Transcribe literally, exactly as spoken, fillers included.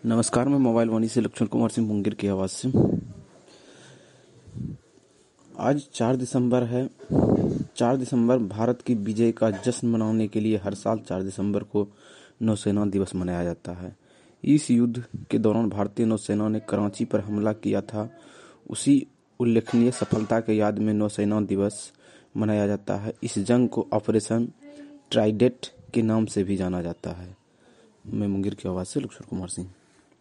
नमस्कार, मैं मोबाइल वाणी से लक्ष्मण कुमार सिंह मुंगेर की आवाज़ से। आज चार दिसंबर है। चार दिसंबर भारत की विजय का जश्न मनाने के लिए हर साल चार दिसंबर को नौसेना दिवस मनाया जाता है। इस युद्ध के दौरान भारतीय नौसेना ने कराची पर हमला किया था। उसी उल्लेखनीय सफलता के याद में नौसेना दिवस मनाया जाता है। इस जंग को ऑपरेशन ट्राइडेंट के नाम से भी जाना जाता है। मैं मुंगेर की आवाज़ से लक्ष्मण कुमार सिंह।